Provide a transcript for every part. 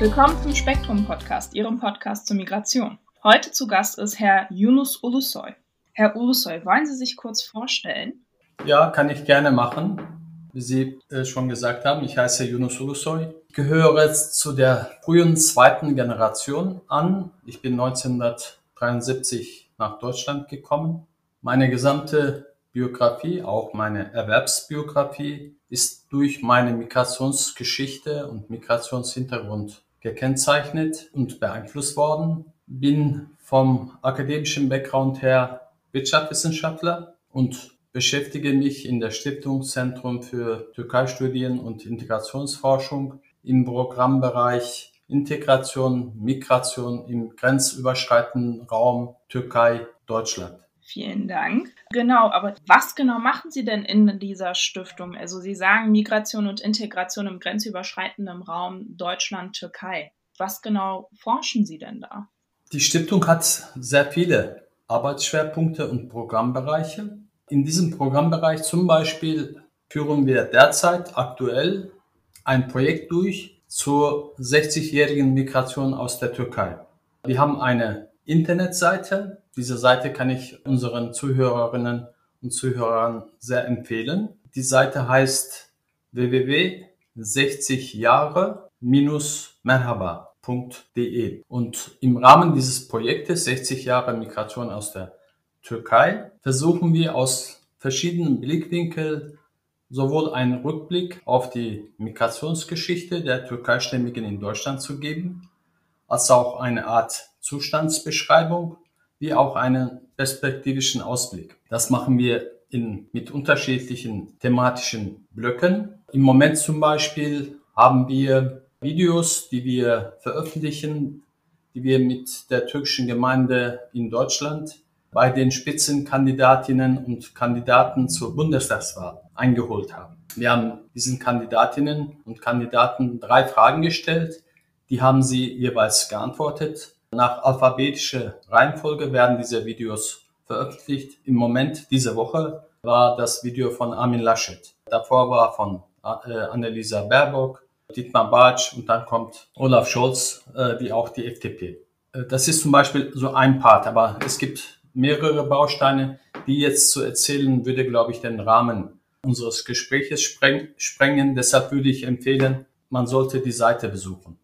Willkommen zum Spektrum-Podcast, Ihrem Podcast zur Migration. Heute zu Gast ist Herr Yunus Ulusoy. Herr Ulusoy, wollen Sie sich kurz vorstellen? Ja, kann ich gerne machen. Wie Sie schon gesagt haben, ich heiße Yunus Ulusoy. Ich gehöre jetzt zu der frühen zweiten Generation an. Ich bin 1973 nach Deutschland gekommen. Meine gesamte Biografie, auch meine Erwerbsbiografie, ist durch meine Migrationsgeschichte und Migrationshintergrund gekennzeichnet und beeinflusst worden. Bin vom akademischen Background her Wirtschaftswissenschaftler und beschäftige mich in der Stiftung Zentrum für Türkeistudien und Integrationsforschung im Programmbereich Integration, Migration im grenzüberschreitenden Raum Türkei-Deutschland. Vielen Dank. Genau, aber was genau machen Sie denn in dieser Stiftung? Also Sie sagen Migration und Integration im grenzüberschreitenden Raum Deutschland-Türkei. Was genau forschen Sie denn da? Die Stiftung hat sehr viele Arbeitsschwerpunkte und Programmbereiche. In diesem Programmbereich zum Beispiel führen wir derzeit aktuell ein Projekt durch zur 60-jährigen Migration aus der Türkei. Wir haben eine Internetseite. Diese Seite kann ich unseren Zuhörerinnen und Zuhörern sehr empfehlen. Die Seite heißt www.60jahre-merhaba.de. Und im Rahmen dieses Projektes 60 Jahre Migration aus der Türkei versuchen wir aus verschiedenen Blickwinkeln sowohl einen Rückblick auf die Migrationsgeschichte der Türkeistämmigen in Deutschland zu geben, als auch eine Art Zustandsbeschreibung, wie auch einen perspektivischen Ausblick. Das machen wir mit unterschiedlichen thematischen Blöcken. Im Moment zum Beispiel haben wir Videos, die wir veröffentlichen, die wir mit der türkischen Gemeinde in Deutschland bei den Spitzenkandidatinnen und Kandidaten zur Bundestagswahl eingeholt haben. Wir haben diesen Kandidatinnen und Kandidaten 3 Fragen gestellt. Die haben sie jeweils geantwortet. Nach alphabetischer Reihenfolge werden diese Videos veröffentlicht. Im Moment, diese Woche, war das Video von Armin Laschet. Davor war von Annalena Baerbock, Dietmar Bartsch und dann kommt Olaf Scholz, wie auch die FDP. Das ist zum Beispiel so ein Part, aber es gibt mehrere Bausteine, die jetzt zu erzählen, würde, glaube ich, den Rahmen unseres Gespräches sprengen. Deshalb würde ich empfehlen, man sollte die Seite besuchen.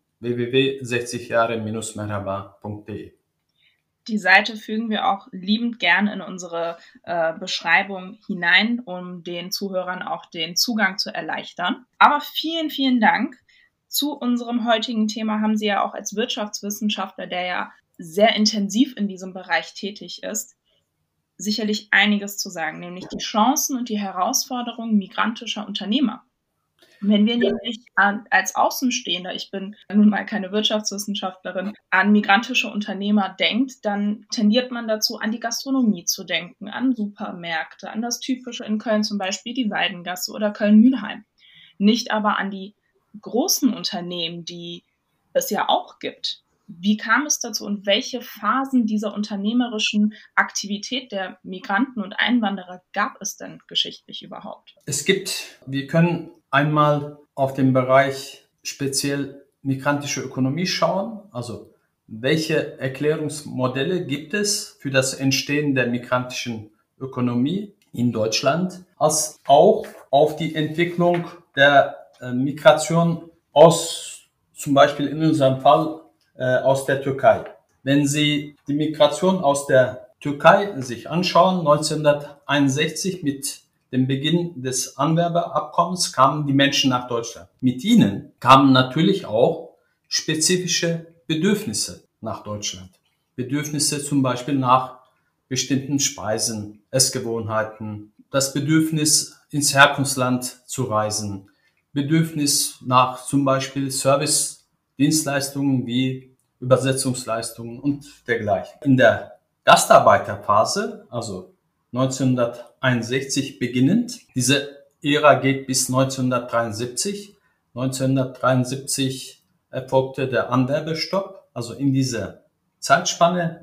www.60jahre-merhaba.de. Die Seite fügen wir auch liebend gern in unsere Beschreibung hinein, um den Zuhörern auch den Zugang zu erleichtern. Aber vielen, vielen Dank. Zu unserem heutigen Thema haben Sie ja auch als Wirtschaftswissenschaftler, der ja sehr intensiv in diesem Bereich tätig ist, sicherlich einiges zu sagen, nämlich die Chancen und die Herausforderungen migrantischer Unternehmer. Wenn wir nämlich als Außenstehender, ich bin nun mal keine Wirtschaftswissenschaftlerin, an migrantische Unternehmer denkt, dann tendiert man dazu, an die Gastronomie zu denken, an Supermärkte, an das Typische in Köln, zum Beispiel die Weidengasse oder Köln-Mülheim. Nicht aber an die großen Unternehmen, die es ja auch gibt. Wie kam es dazu und welche Phasen dieser unternehmerischen Aktivität der Migranten und Einwanderer gab es denn geschichtlich überhaupt? Wir können einmal auf den Bereich speziell migrantische Ökonomie schauen. Also welche Erklärungsmodelle gibt es für das Entstehen der migrantischen Ökonomie in Deutschland, als auch auf die Entwicklung der Migration aus, zum Beispiel in unserem Fall, aus der Türkei. Wenn Sie die Migration aus der Türkei sich anschauen, 1961 mit dem Beginn des Anwerbeabkommens kamen die Menschen nach Deutschland. Mit ihnen kamen natürlich auch spezifische Bedürfnisse nach Deutschland. Bedürfnisse zum Beispiel nach bestimmten Speisen, Essgewohnheiten, das Bedürfnis ins Herkunftsland zu reisen, Bedürfnis nach zum Beispiel Service-Dienstleistungen wie Übersetzungsleistungen und dergleichen. In der Gastarbeiterphase, also 1961 beginnend, diese Ära geht bis 1973. 1973 erfolgte der Anwerbestopp, also in dieser Zeitspanne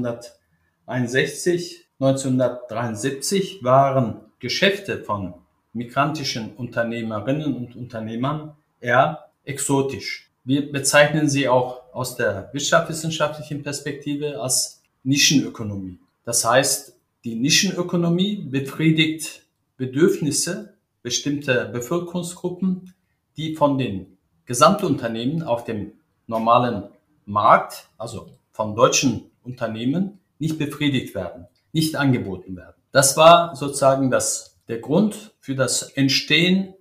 1961, 1973 waren Geschäfte von migrantischen Unternehmerinnen und Unternehmern eher exotisch. Wir bezeichnen sie auch aus der wirtschaftswissenschaftlichen Perspektive als Nischenökonomie. Das heißt, die Nischenökonomie befriedigt Bedürfnisse bestimmter Bevölkerungsgruppen, die von den Gesamtunternehmen auf dem normalen Markt, also von deutschen Unternehmen, nicht befriedigt werden, nicht angeboten werden. Das war sozusagen der Grund für das Entstehen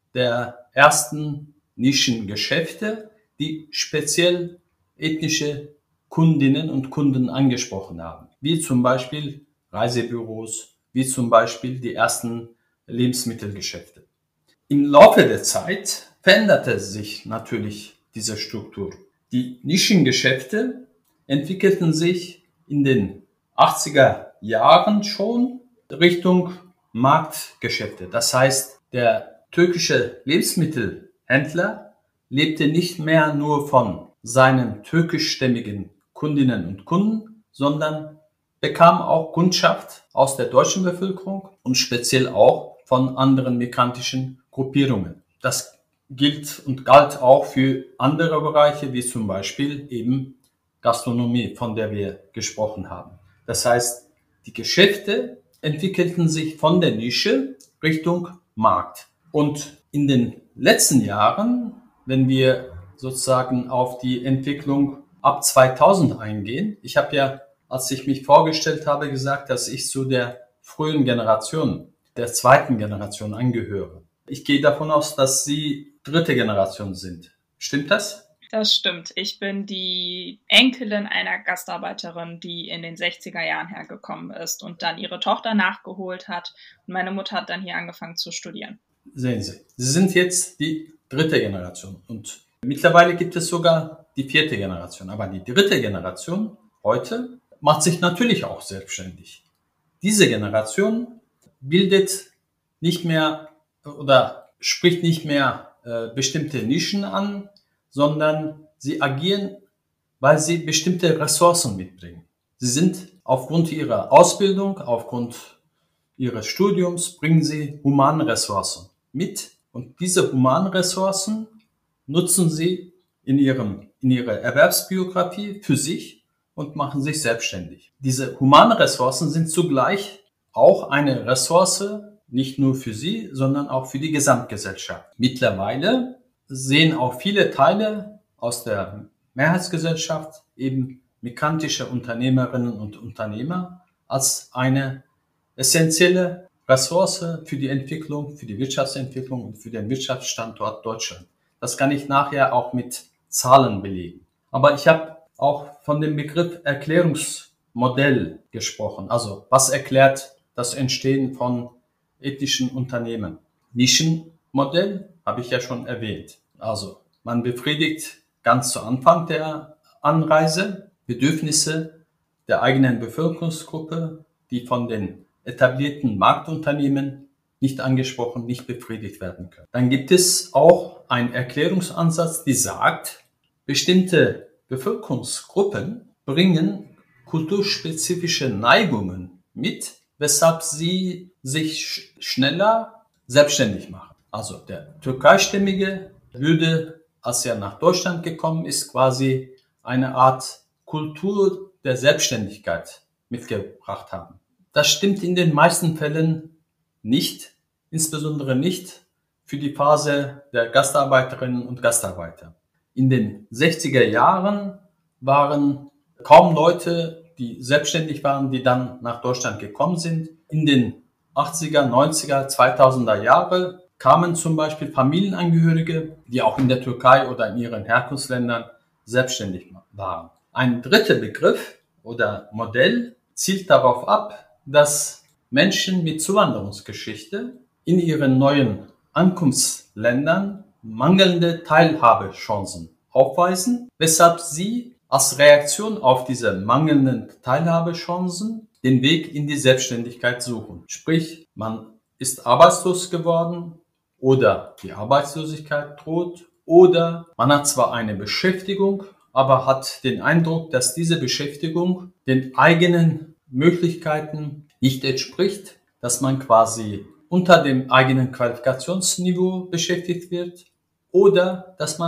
der ersten Nischengeschäfte, die speziell ethnische Kundinnen und Kunden angesprochen haben, wie zum Beispiel Reisebüros, wie zum Beispiel die ersten Lebensmittelgeschäfte. Im Laufe der Zeit veränderte sich natürlich diese Struktur. Die Nischengeschäfte entwickelten sich in den 80er Jahren schon Richtung Marktgeschäfte. Das heißt, der türkische Lebensmittelhändler lebte nicht mehr nur von seinen türkischstämmigen Kundinnen und Kunden, sondern bekam auch Kundschaft aus der deutschen Bevölkerung und speziell auch von anderen migrantischen Gruppierungen. Das gilt und galt auch für andere Bereiche, wie zum Beispiel eben Gastronomie, von der wir gesprochen haben. Das heißt, die Geschäfte entwickelten sich von der Nische Richtung Markt. Und in den letzten Jahren, wenn wir sozusagen auf die Entwicklung ab 2000 eingehen, ich habe ja, als ich mich vorgestellt habe, gesagt, dass ich zu der frühen Generation, der zweiten Generation angehöre. Ich gehe davon aus, dass Sie dritte Generation sind. Stimmt das? Das stimmt. Ich bin die Enkelin einer Gastarbeiterin, die in den 60er Jahren hergekommen ist und dann ihre Tochter nachgeholt hat. Und meine Mutter hat dann hier angefangen zu studieren. Sehen Sie, Sie sind jetzt die dritte Generation und mittlerweile gibt es sogar die vierte Generation. Aber die dritte Generation heute macht sich natürlich auch selbstständig. Diese Generation bildet nicht mehr oder spricht nicht mehr bestimmte Nischen an, sondern sie agieren, weil sie bestimmte Ressourcen mitbringen. Sie sind aufgrund ihrer Ausbildung, aufgrund ihres Studiums, bringen sie humane Ressourcen mit. Und diese humanen Ressourcen nutzen sie in ihrer Erwerbsbiografie für sich und machen sich selbstständig. Diese humanen Ressourcen sind zugleich auch eine Ressource, nicht nur für sie, sondern auch für die Gesamtgesellschaft. Mittlerweile sehen auch viele Teile aus der Mehrheitsgesellschaft eben migrantische Unternehmerinnen und Unternehmer als eine essentielle Ressource für die Entwicklung, für die Wirtschaftsentwicklung und für den Wirtschaftsstandort Deutschland. Das kann ich nachher auch mit Zahlen belegen. Aber ich habe auch von dem Begriff Erklärungsmodell gesprochen. Also was erklärt das Entstehen von ethnischen Unternehmen? Nischenmodell habe ich ja schon erwähnt. Also man befriedigt ganz zu Anfang der Anreise Bedürfnisse der eigenen Bevölkerungsgruppe, die von den etablierten Marktunternehmen nicht angesprochen, nicht befriedigt werden können. Dann gibt es auch einen Erklärungsansatz, die sagt, bestimmte Bevölkerungsgruppen bringen kulturspezifische Neigungen mit, weshalb sie sich schneller selbstständig machen. Also der türkeistämmige würde, als er nach Deutschland gekommen ist, quasi eine Art Kultur der Selbstständigkeit mitgebracht haben. Das stimmt in den meisten Fällen nicht, insbesondere nicht für die Phase der Gastarbeiterinnen und Gastarbeiter. In den 60er Jahren waren kaum Leute, die selbstständig waren, die dann nach Deutschland gekommen sind. In den 80er, 90er, 2000er Jahre kamen zum Beispiel Familienangehörige, die auch in der Türkei oder in ihren Herkunftsländern selbstständig waren. Ein dritter Begriff oder Modell zielt darauf ab, dass Menschen mit Zuwanderungsgeschichte in ihren neuen Ankunftsländern mangelnde Teilhabechancen aufweisen, weshalb sie als Reaktion auf diese mangelnden Teilhabechancen den Weg in die Selbstständigkeit suchen. Sprich, man ist arbeitslos geworden oder die Arbeitslosigkeit droht oder man hat zwar eine Beschäftigung, aber hat den Eindruck, dass diese Beschäftigung den eigenen Möglichkeiten nicht entspricht, dass man quasi unter dem eigenen Qualifikationsniveau beschäftigt wird oder dass man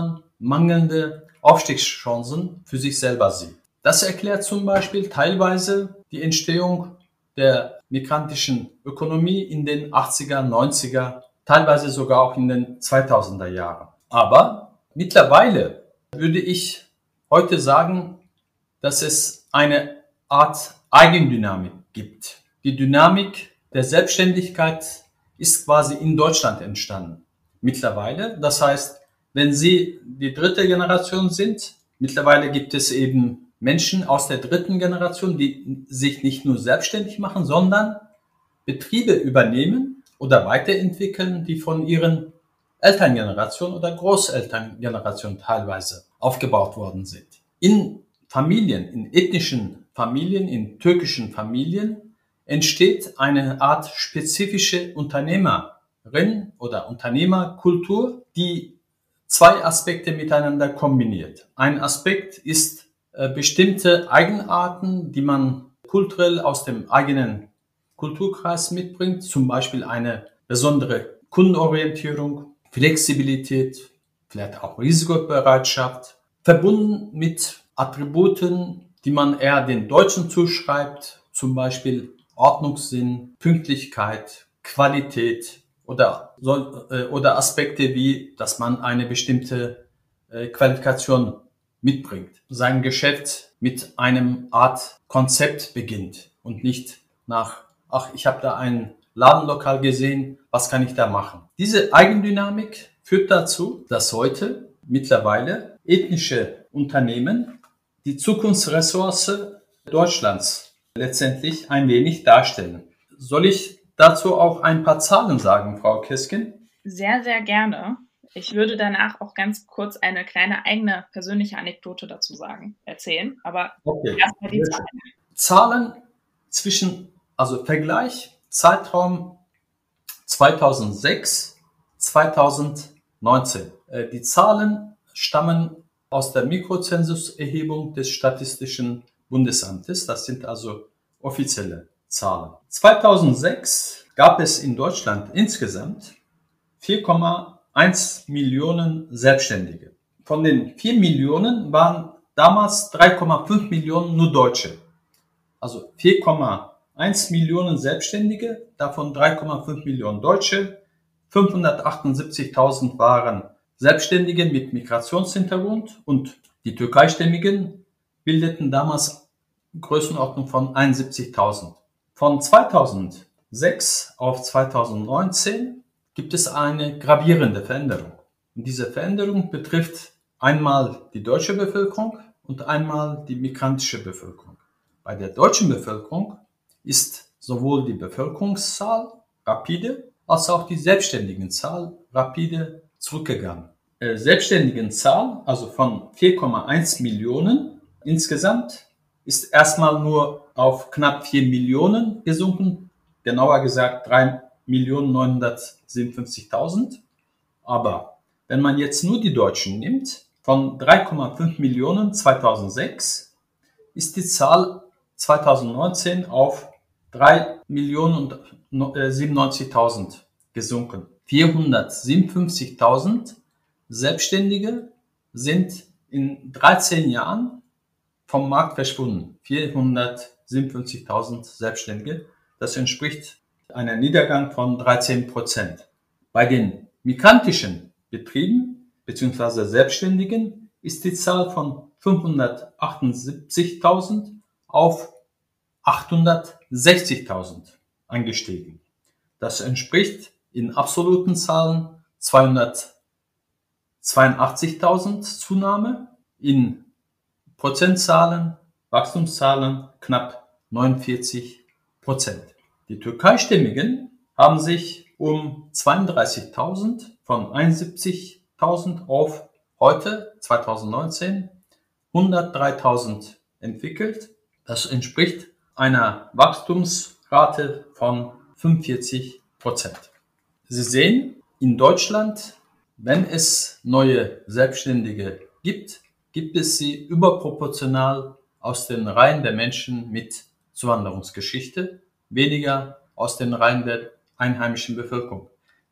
mangelnde Aufstiegschancen für sich selber sieht. Das erklärt zum Beispiel teilweise die Entstehung der migrantischen Ökonomie in den 80er, 90er, teilweise sogar auch in den 2000er Jahren. Aber mittlerweile würde ich heute sagen, dass es eine Art Eigendynamik gibt. Die Dynamik der Selbstständigkeit ist quasi in Deutschland entstanden. Mittlerweile, das heißt, wenn Sie die dritte Generation sind, mittlerweile gibt es eben Menschen aus der dritten Generation, die sich nicht nur selbstständig machen, sondern Betriebe übernehmen oder weiterentwickeln, die von ihren Elterngeneration oder Großelterngeneration teilweise aufgebaut worden sind. In Familien, in ethnischen Familien, in türkischen Familien entsteht eine Art spezifische Unternehmerin oder Unternehmerkultur, die zwei Aspekte miteinander kombiniert. Ein Aspekt ist bestimmte Eigenarten, die man kulturell aus dem eigenen Kulturkreis mitbringt, zum Beispiel eine besondere Kundenorientierung, Flexibilität, vielleicht auch Risikobereitschaft, verbunden mit Attributen, die man eher den Deutschen zuschreibt, zum Beispiel Ordnungssinn, Pünktlichkeit, Qualität oder Aspekte wie, dass man eine bestimmte Qualifikation mitbringt, sein Geschäft mit einem Art Konzept beginnt und nicht nach, ich habe da ein Ladenlokal gesehen, was kann ich da machen? Diese Eigendynamik führt dazu, dass heute mittlerweile ethnische Unternehmen die Zukunftsressource Deutschlands letztendlich ein wenig darstellen. Soll ich dazu auch ein paar Zahlen sagen, Frau Keskin? Sehr, sehr gerne. Ich würde danach auch ganz kurz eine kleine eigene persönliche Anekdote dazu erzählen, aber erstmal die Zahlen. Zahlen Vergleich, Zeitraum 2006, 2019. Die Zahlen stammen aus der Mikrozensuserhebung des Statistischen Bundesamtes. Das sind also offizielle Zahlen. 2006 gab es in Deutschland insgesamt 4,1 Millionen Selbstständige. Von den 4 Millionen waren damals 3,5 Millionen nur Deutsche. Also 4,1 Millionen Selbstständige, davon 3,5 Millionen Deutsche, 578.000 waren Selbstständige mit Migrationshintergrund und die Türkeistämmigen bildeten damals Größenordnung von 71.000. Von 2006 auf 2019 gibt es eine gravierende Veränderung. Und diese Veränderung betrifft einmal die deutsche Bevölkerung und einmal die migrantische Bevölkerung. Bei der deutschen Bevölkerung ist sowohl die Bevölkerungszahl rapide als auch die Selbstständigenzahl rapide zurückgegangen. Selbstständigenzahl, also von 4,1 Millionen insgesamt, ist erstmal nur auf knapp 4 Millionen gesunken, genauer gesagt 3.957.000. Aber wenn man jetzt nur die Deutschen nimmt, von 3,5 Millionen 2006 ist die Zahl 2019 auf 3.097.000 gesunken. 457.000 Selbstständige sind in 13 Jahren vom Markt verschwunden. 457.000 Selbstständige. Das entspricht einem Niedergang von 13%. Bei den migrantischen Betrieben bzw. Selbstständigen ist die Zahl von 578.000 auf 860.000 angestiegen. Das entspricht in absoluten Zahlen 282.000 Zunahme, in Prozentzahlen, Wachstumszahlen knapp 49%. Die Türkeistämmigen haben sich um 32.000 von 71.000 auf heute 2019 103.000 entwickelt. Das entspricht einer Wachstumsrate von 45%. Sie sehen, in Deutschland, wenn es neue Selbstständige gibt, gibt es sie überproportional aus den Reihen der Menschen mit Zuwanderungsgeschichte, weniger aus den Reihen der einheimischen Bevölkerung.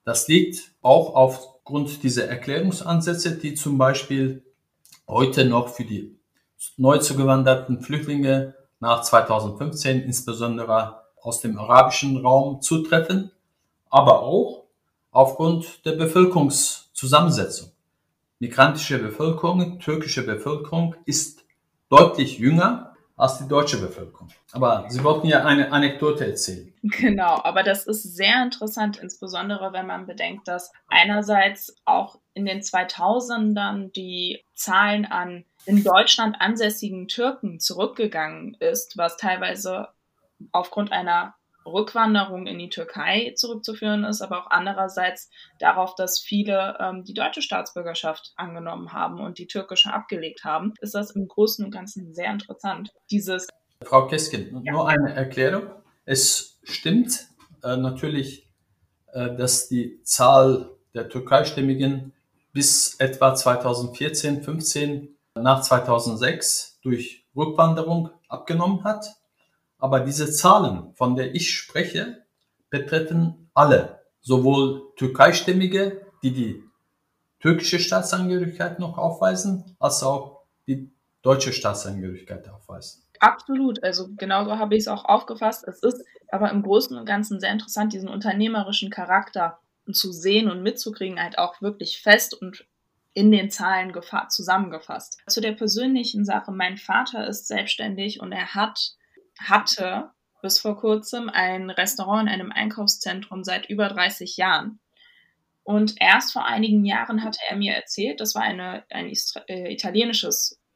Das liegt auch aufgrund dieser Erklärungsansätze, die zum Beispiel heute noch für die neu zugewanderten Flüchtlinge nach 2015, insbesondere aus dem arabischen Raum, zutreffen, aber auch aufgrund der Bevölkerungszusammensetzung. Migrantische Bevölkerung, türkische Bevölkerung ist deutlich jünger als die deutsche Bevölkerung. Aber Sie wollten ja eine Anekdote erzählen. Genau, aber das ist sehr interessant, insbesondere wenn man bedenkt, dass einerseits auch in den 2000ern die Zahlen an in Deutschland ansässigen Türken zurückgegangen ist, was teilweise aufgrund einer Rückwanderung in die Türkei zurückzuführen ist, aber auch andererseits darauf, dass viele die deutsche Staatsbürgerschaft angenommen haben und die türkische abgelegt haben, ist das im Großen und Ganzen sehr interessant. Frau Keskin, nur eine Erklärung. Es stimmt natürlich, dass die Zahl der Türkeistämmigen bis etwa 2014, 15 nach 2006 durch Rückwanderung abgenommen hat. Aber diese Zahlen, von der ich spreche, betreffen alle, sowohl Türkeistämmige, die türkische Staatsangehörigkeit noch aufweisen, als auch die deutsche Staatsangehörigkeit aufweisen. Absolut, also genauso habe ich es auch aufgefasst. Es ist aber im Großen und Ganzen sehr interessant, diesen unternehmerischen Charakter zu sehen und mitzukriegen, halt auch wirklich fest und in den Zahlen zusammengefasst. Zu der persönlichen Sache, mein Vater ist selbstständig und er hatte bis vor kurzem ein Restaurant in einem Einkaufszentrum seit über 30 Jahren. Und erst vor einigen Jahren hatte er mir erzählt, das war ein italienischer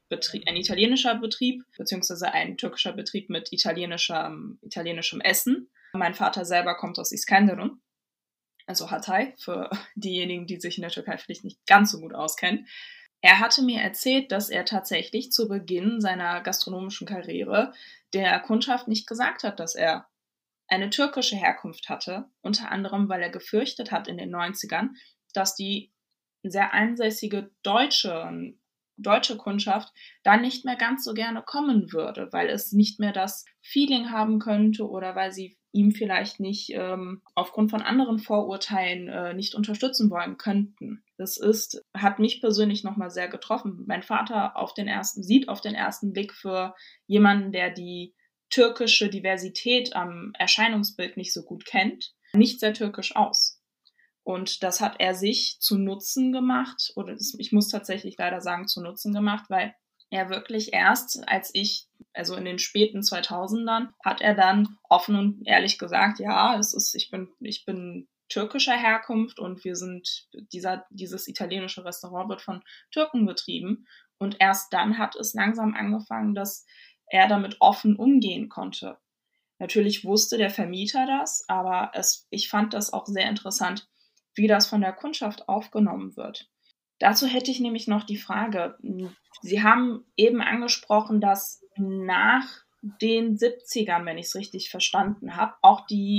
Betrieb, beziehungsweise ein türkischer Betrieb mit italienischem Essen. Mein Vater selber kommt aus Iskenderun, also Hatay, für diejenigen, die sich in der Türkei vielleicht nicht ganz so gut auskennen. Er hatte mir erzählt, dass er tatsächlich zu Beginn seiner gastronomischen Karriere der Kundschaft nicht gesagt hat, dass er eine türkische Herkunft hatte, unter anderem, weil er gefürchtet hat in den 90ern, dass die sehr ansässige deutsche Kundschaft dann nicht mehr ganz so gerne kommen würde, weil es nicht mehr das Feeling haben könnte oder weil sie ihm vielleicht nicht aufgrund von anderen Vorurteilen nicht unterstützen wollen könnten. Hat mich persönlich nochmal sehr getroffen. Mein Vater sieht auf den ersten Blick für jemanden, der die türkische Diversität am Erscheinungsbild nicht so gut kennt, nicht sehr türkisch aus. Und das hat er sich zu Nutzen gemacht, ich muss tatsächlich leider sagen, zu Nutzen gemacht, weil er wirklich erst, also in den späten 2000ern, hat er dann offen und ehrlich gesagt, ja, ich bin türkischer Herkunft und dieses italienische Restaurant wird von Türken betrieben. Und erst dann hat es langsam angefangen, dass er damit offen umgehen konnte. Natürlich wusste der Vermieter das, aber ich fand das auch sehr interessant, wie das von der Kundschaft aufgenommen wird. Dazu hätte ich nämlich noch die Frage, Sie haben eben angesprochen, dass nach den 70ern, wenn ich es richtig verstanden habe, auch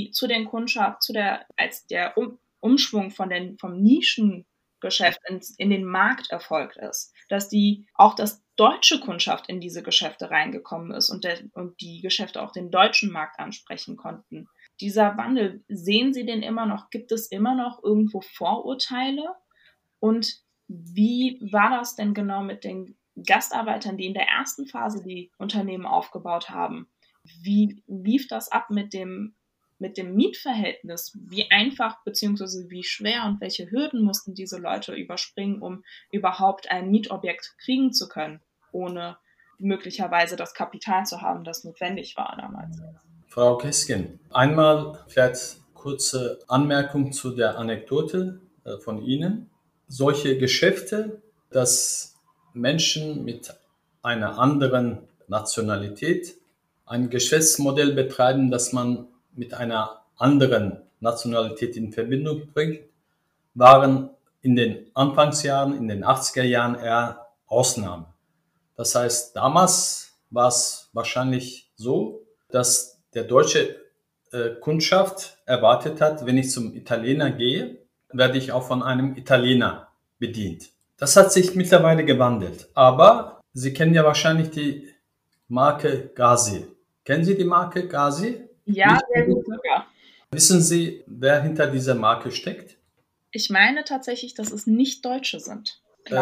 als der Umschwung vom Nischengeschäft in den Markt erfolgt ist, dass das deutsche Kundschaft in diese Geschäfte reingekommen ist und die Geschäfte auch den deutschen Markt ansprechen konnten. Dieser Wandel, sehen Sie den immer noch? Gibt es immer noch irgendwo Vorurteile? Und wie war das denn genau mit den Gastarbeitern, die in der ersten Phase die Unternehmen aufgebaut haben? Wie lief das ab mit dem Mietverhältnis? Wie einfach bzw. wie schwer und welche Hürden mussten diese Leute überspringen, um überhaupt ein Mietobjekt kriegen zu können, ohne möglicherweise das Kapital zu haben, das notwendig war damals? Frau Keskin, einmal vielleicht kurze Anmerkung zu der Anekdote von Ihnen. Solche Geschäfte, dass Menschen mit einer anderen Nationalität ein Geschäftsmodell betreiben, das man mit einer anderen Nationalität in Verbindung bringt, waren in den Anfangsjahren, in den 80er Jahren eher Ausnahme. Das heißt, damals war es wahrscheinlich so, dass der deutsche Kundschaft erwartet hat, wenn ich zum Italiener gehe, werde ich auch von einem Italiener bedient. Das hat sich mittlerweile gewandelt. Aber Sie kennen ja wahrscheinlich die Marke Gazi. Kennen Sie die Marke Gazi? Ja, sehr gut sogar. Wissen Sie, wer hinter dieser Marke steckt? Ich meine tatsächlich, dass es nicht Deutsche sind.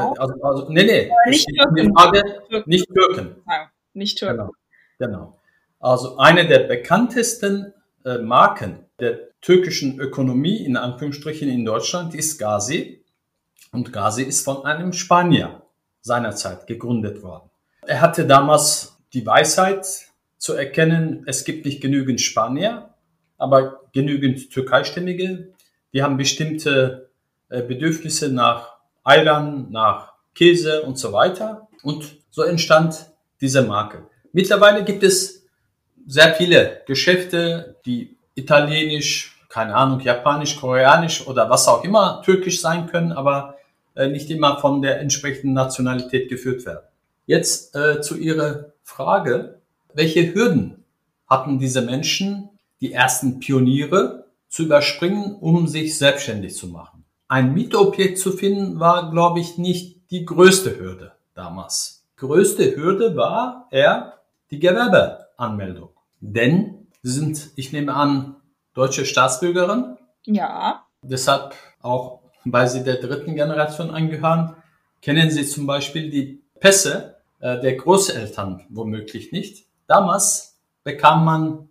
Nee, Nicht die Türken. Frage, nicht Türken. Nein, nicht Türken. Genau. Also eine der bekanntesten Marken der türkischen Ökonomie in Anführungsstrichen in Deutschland ist Gazi. Und Gazi ist von einem Spanier seinerzeit gegründet worden. Er hatte damals die Weisheit zu erkennen, es gibt nicht genügend Spanier, aber genügend Türkeistämmige. Die haben bestimmte Bedürfnisse nach Eilern, nach Käse und so weiter. Und so entstand diese Marke. Mittlerweile gibt es sehr viele Geschäfte, die italienisch, keine Ahnung, japanisch, koreanisch oder was auch immer türkisch sein können, aber nicht immer von der entsprechenden Nationalität geführt werden. Jetzt zu Ihrer Frage, welche Hürden hatten diese Menschen, die ersten Pioniere, zu überspringen, um sich selbstständig zu machen? Ein Mietobjekt zu finden war, glaube ich, nicht die größte Hürde damals. Die größte Hürde war eher die Gewerbeanmeldung. Denn Sie sind, ich nehme an, deutsche Staatsbürgerin. Ja. Deshalb auch, weil Sie der dritten Generation angehören, kennen Sie zum Beispiel die Pässe der Großeltern womöglich nicht. Damals bekam man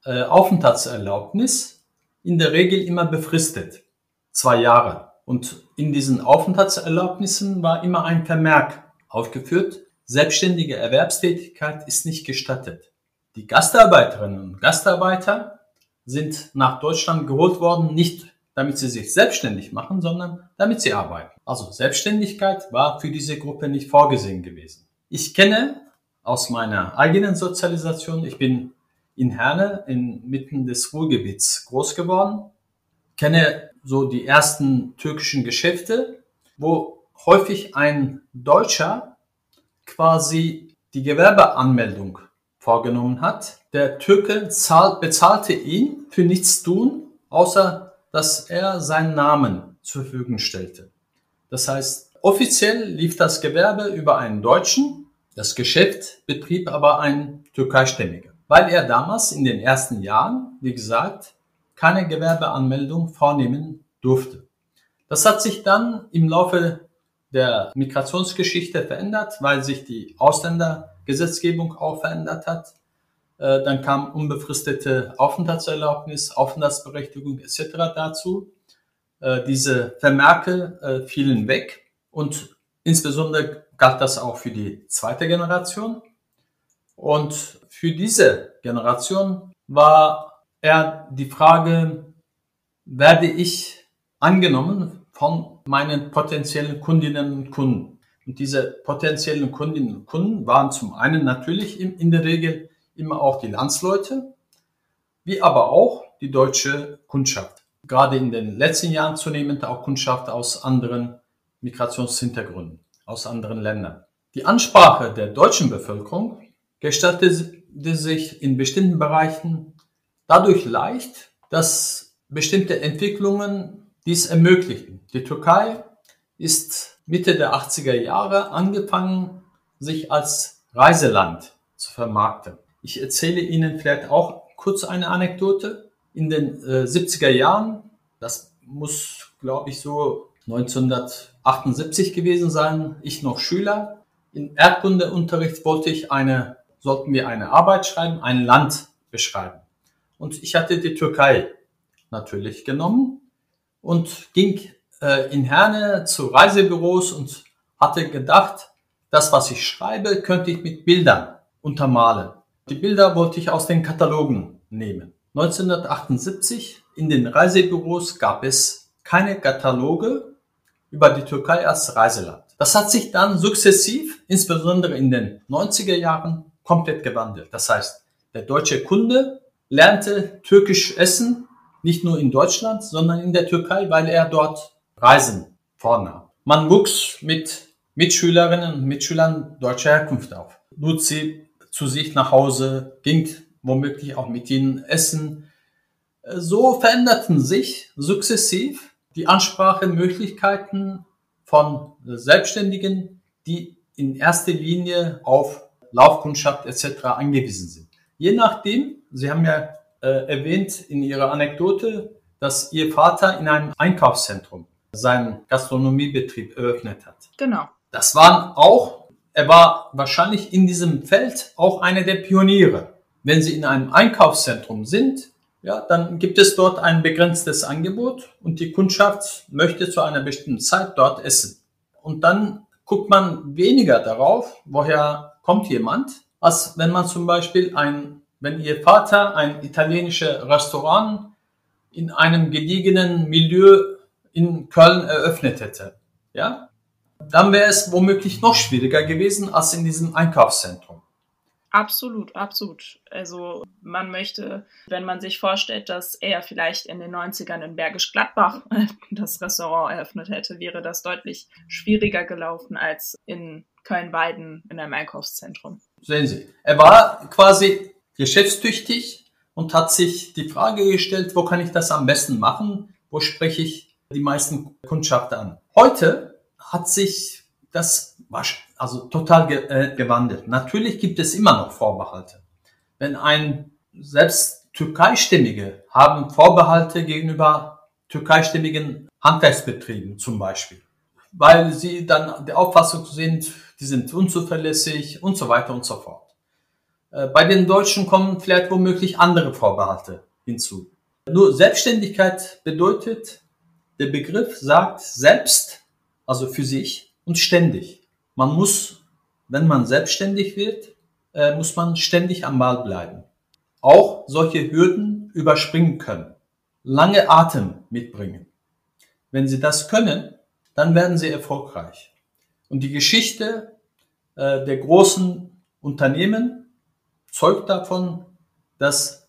Aufenthaltserlaubnis, in der Regel immer befristet, 2 Jahre. Und in diesen Aufenthaltserlaubnissen war immer ein Vermerk aufgeführt: Selbstständige Erwerbstätigkeit ist nicht gestattet. Die Gastarbeiterinnen und Gastarbeiter sind nach Deutschland geholt worden, nicht damit sie sich selbstständig machen, sondern damit sie arbeiten. Also Selbstständigkeit war für diese Gruppe nicht vorgesehen gewesen. Ich kenne aus meiner eigenen Sozialisation, ich bin in Herne, inmitten des Ruhrgebiets groß geworden, kenne so die ersten türkischen Geschäfte, wo häufig ein Deutscher quasi die Gewerbeanmeldung vorgenommen hat. Der Türke bezahlte ihn für nichts tun, außer dass er seinen Namen zur Verfügung stellte. Das heißt, offiziell lief das Gewerbe über einen Deutschen, das Geschäft betrieb aber ein Türkeistämmiger, weil er damals in den ersten Jahren, wie gesagt, keine Gewerbeanmeldung vornehmen durfte. Das hat sich dann im Laufe der Migrationsgeschichte verändert, weil sich die Ausländergesetzgebung auch verändert hat. Dann kam unbefristete Aufenthaltserlaubnis, Aufenthaltsberechtigung etc. dazu. Diese Vermerke fielen weg und insbesondere galt das auch für die zweite Generation. Und für diese Generation war eher die Frage, werde ich angenommen von meinen potenziellen Kundinnen und Kunden? Und diese potenziellen Kundinnen und Kunden waren zum einen natürlich in der Regel immer auch die Landsleute, wie aber auch die deutsche Kundschaft. Gerade in den letzten Jahren zunehmend auch Kundschaft aus anderen Migrationshintergründen, aus anderen Ländern. Die Ansprache der deutschen Bevölkerung gestaltete sich in bestimmten Bereichen dadurch leicht, dass bestimmte Entwicklungen dies ermöglichten. Die Türkei ist Mitte der 80er Jahre angefangen, sich als Reiseland zu vermarkten. Ich erzähle Ihnen vielleicht auch kurz eine Anekdote. In den 70er Jahren, das muss, glaube ich, so 1978 gewesen sein, ich noch Schüler. Im Erdkundeunterricht sollten wir eine Arbeit schreiben, ein Land beschreiben. Und ich hatte die Türkei natürlich genommen und ging in Herne zu Reisebüros und hatte gedacht, das, was ich schreibe, könnte ich mit Bildern untermalen. Die Bilder wollte ich aus den Katalogen nehmen. 1978 in den Reisebüros gab es keine Kataloge über die Türkei als Reiseland. Das hat sich dann sukzessiv, insbesondere in den 90er Jahren, komplett gewandelt. Das heißt, der deutsche Kunde lernte türkisch essen, nicht nur in Deutschland, sondern in der Türkei, weil er dort Reisen vornahm. Man wuchs mit Mitschülerinnen und Mitschülern deutscher Herkunft auf, lud sie zu sich nach Hause, ging womöglich auch mit ihnen essen. So veränderten sich sukzessiv die Ansprachemöglichkeiten von Selbstständigen, die in erster Linie auf Laufkundschaft etc. angewiesen sind. Je nachdem, Sie haben ja erwähnt in Ihrer Anekdote, dass Ihr Vater in einem Einkaufszentrum seinen Gastronomiebetrieb eröffnet hat. Genau. Er war wahrscheinlich in diesem Feld auch einer der Pioniere. Wenn Sie in einem Einkaufszentrum sind, ja, dann gibt es dort ein begrenztes Angebot und die Kundschaft möchte zu einer bestimmten Zeit dort essen. Und dann guckt man weniger darauf, woher kommt jemand, als wenn man zum Beispiel wenn Ihr Vater ein italienisches Restaurant in einem gediegenen Milieu in Köln eröffnet hätte, ja, dann wäre es womöglich noch schwieriger gewesen als in diesem Einkaufszentrum. Absolut, absolut. Also man möchte, wenn man sich vorstellt, dass er vielleicht in den 90ern in Bergisch Gladbach das Restaurant eröffnet hätte, wäre das deutlich schwieriger gelaufen als in Köln-Weiden in einem Einkaufszentrum. Sehen Sie, er war quasi geschäftstüchtig und hat sich die Frage gestellt, wo kann ich das am besten machen? Wo spreche ich die meisten Kundschaft an? Heute hat sich das total gewandelt. Natürlich gibt es immer noch Vorbehalte. Selbst Türkeistämmige haben Vorbehalte gegenüber türkeisstämmigen Handwerksbetrieben zum Beispiel, weil sie dann der Auffassung sind, die sind unzuverlässig und so weiter und so fort. Bei den Deutschen kommen vielleicht womöglich andere Vorbehalte hinzu. Nur Selbstständigkeit bedeutet, der Begriff sagt selbst, also für sich und ständig. Man muss, wenn man selbstständig wird, muss man ständig am Ball bleiben. Auch solche Hürden überspringen können. Lange Atem mitbringen. Wenn Sie das können, dann werden Sie erfolgreich. Und die Geschichte der großen Unternehmen zeugt davon, dass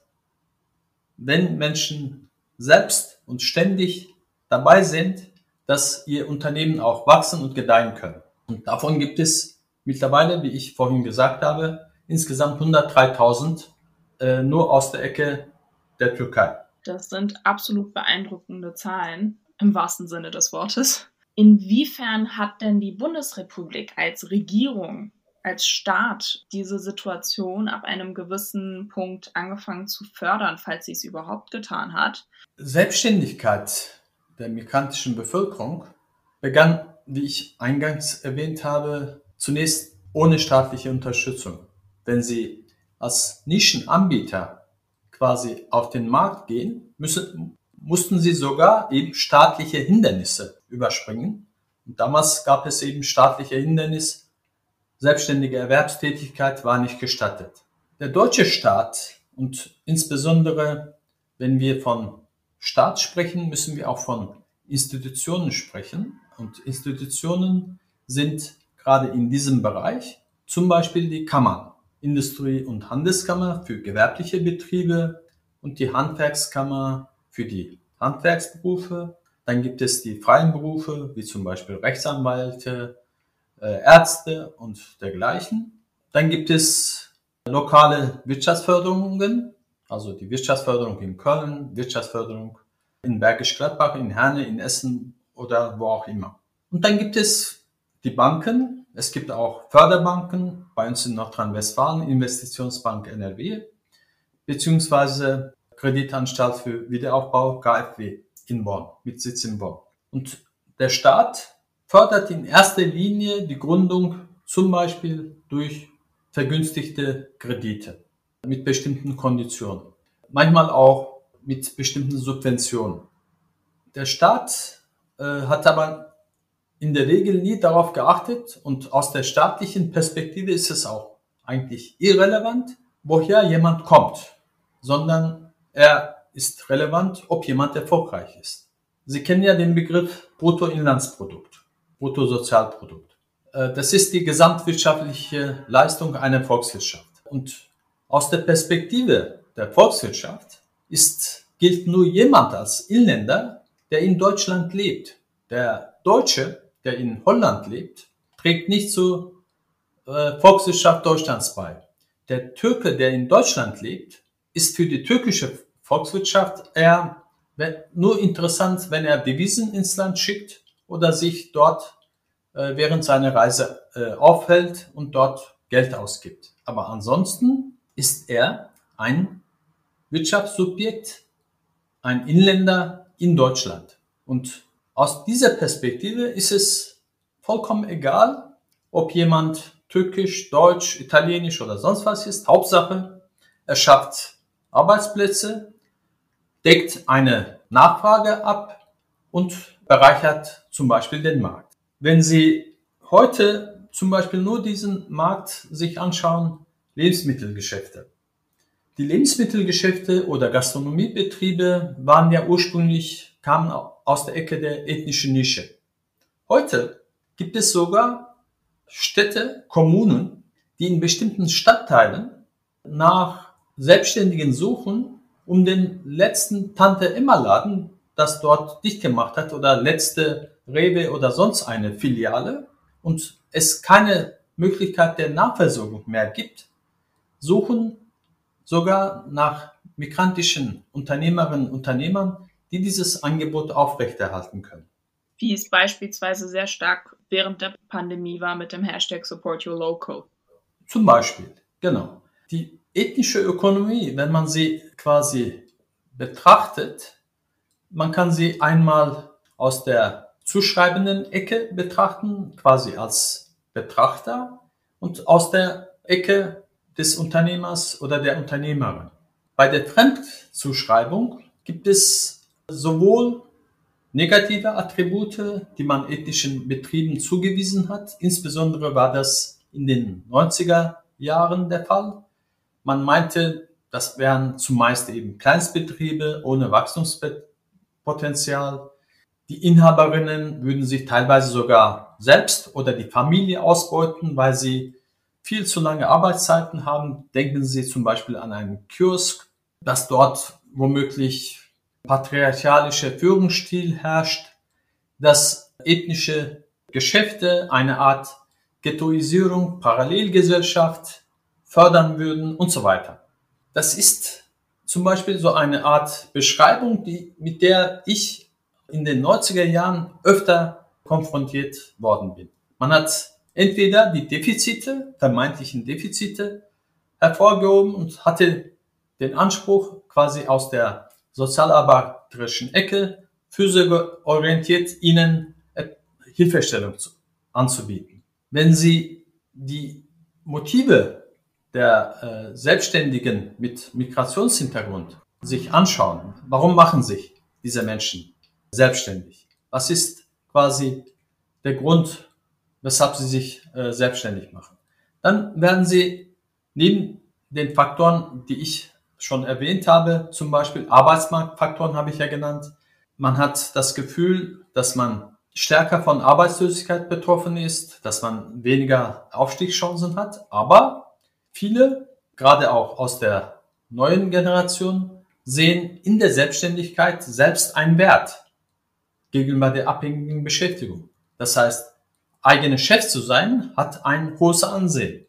wenn Menschen selbst und ständig dabei sind, dass ihr Unternehmen auch wachsen und gedeihen können. Und davon gibt es mittlerweile, wie ich vorhin gesagt habe, insgesamt 103.000 nur aus der Ecke der Türkei. Das sind absolut beeindruckende Zahlen im wahrsten Sinne des Wortes. Inwiefern hat denn die Bundesrepublik als Regierung, als Staat diese Situation ab einem gewissen Punkt angefangen zu fördern, falls sie es überhaupt getan hat? Selbstständigkeit der migrantischen Bevölkerung begann, wie ich eingangs erwähnt habe, zunächst ohne staatliche Unterstützung. Wenn Sie als Nischenanbieter quasi auf den Markt gehen, mussten Sie sogar eben staatliche Hindernisse überspringen. Und damals gab es eben staatliche Hindernisse. Selbstständige Erwerbstätigkeit war nicht gestattet. Der deutsche Staat und insbesondere, wenn wir von Staat sprechen, müssen wir auch von Institutionen sprechen. Und Institutionen sind gerade in diesem Bereich zum Beispiel die Kammern, Industrie- und Handelskammer für gewerbliche Betriebe und die Handwerkskammer für die Handwerksberufe. Dann gibt es die freien Berufe, wie zum Beispiel Rechtsanwälte, Ärzte und dergleichen. Dann gibt es lokale Wirtschaftsförderungen, also die Wirtschaftsförderung in Köln, Wirtschaftsförderung in Bergisch Gladbach, in Herne, in Essen oder wo auch immer. Und dann gibt es die Banken. Es gibt auch Förderbanken, bei uns in Nordrhein-Westfalen, Investitionsbank NRW, beziehungsweise Kreditanstalt für Wiederaufbau, KfW, in Bonn, mit Sitz in Bonn. Und der Staat fördert in erster Linie die Gründung zum Beispiel durch vergünstigte Kredite mit bestimmten Konditionen, manchmal auch mit bestimmten Subventionen. Der Staat hat aber in der Regel nie darauf geachtet und aus der staatlichen Perspektive ist es auch eigentlich irrelevant, woher jemand kommt, sondern er ist relevant, ob jemand erfolgreich ist. Sie kennen ja den Begriff Bruttoinlandsprodukt, Bruttosozialprodukt. Das ist die gesamtwirtschaftliche Leistung einer Volkswirtschaft. Und aus der Perspektive der Volkswirtschaft gilt nur jemand als Inländer, der in Deutschland lebt. Der Deutsche, der in Holland lebt, trägt nicht zur Volkswirtschaft Deutschlands bei. Der Türke, der in Deutschland lebt, ist für die türkische Volkswirtschaft eher nur interessant, wenn er Devisen ins Land schickt oder sich dort während seiner Reise aufhält und dort Geld ausgibt. Aber ansonsten ist er ein Wirtschaftssubjekt, ein Inländer in Deutschland. Und Aus dieser Perspektive ist es vollkommen egal, ob jemand türkisch, deutsch, italienisch oder sonst was ist. Hauptsache, er schafft Arbeitsplätze, deckt eine Nachfrage ab und bereichert zum Beispiel den Markt. Wenn Sie heute zum Beispiel nur diesen Markt sich anschauen, Lebensmittelgeschäfte. Die Lebensmittelgeschäfte oder Gastronomiebetriebe waren ja ursprünglich, kamen aus der Ecke der ethnischen Nische. Heute gibt es sogar Städte, Kommunen, die in bestimmten Stadtteilen nach Selbstständigen suchen, um den letzten Tante-Emma-Laden, das dort dicht gemacht hat, oder letzte Rewe oder sonst eine Filiale und es keine Möglichkeit der Nachversorgung mehr gibt, suchen sogar nach migrantischen Unternehmerinnen und Unternehmern, die dieses Angebot aufrechterhalten können. Wie es beispielsweise sehr stark während der Pandemie war mit dem Hashtag Support Your Local. Zum Beispiel, genau. Die ethnische Ökonomie, wenn man sie quasi betrachtet, man kann sie einmal aus der zuschreibenden Ecke betrachten, quasi als Betrachter, und aus der Ecke des Unternehmers oder der Unternehmerin. Bei der Fremdzuschreibung gibt es sowohl negative Attribute, die man ethnischen Betrieben zugewiesen hat. Insbesondere war das in den 90er Jahren der Fall. Man meinte, das wären zumeist eben Kleinstbetriebe ohne Wachstumspotenzial. Die Inhaberinnen würden sich teilweise sogar selbst oder die Familie ausbeuten, weil sie viel zu lange Arbeitszeiten haben. Denken Sie zum Beispiel an einen Kiosk, dass dort womöglich patriarchalischer Führungsstil herrscht, dass ethnische Geschäfte eine Art Ghettoisierung, Parallelgesellschaft fördern würden und so weiter. Das ist zum Beispiel so eine Art Beschreibung, mit der ich in den 90er Jahren öfter konfrontiert worden bin. Man hat entweder die Defizite, vermeintlichen Defizite, hervorgehoben und hatte den Anspruch, quasi aus der sozialarbeiterischen Ecke, fürsorgeorientiert ihnen Hilfestellung anzubieten. Wenn Sie die Motive der Selbstständigen mit Migrationshintergrund sich anschauen, warum machen sich diese Menschen selbstständig? Was ist quasi der Grund, weshalb sie sich selbstständig machen? Dann werden Sie neben den Faktoren, die ich schon erwähnt habe, zum Beispiel Arbeitsmarktfaktoren habe ich ja genannt. Man hat das Gefühl, dass man stärker von Arbeitslosigkeit betroffen ist, dass man weniger Aufstiegschancen hat. Aber viele, gerade auch aus der neuen Generation, sehen in der Selbstständigkeit selbst einen Wert gegenüber der abhängigen Beschäftigung. Das heißt, eigene Chef zu sein, hat ein hohes Ansehen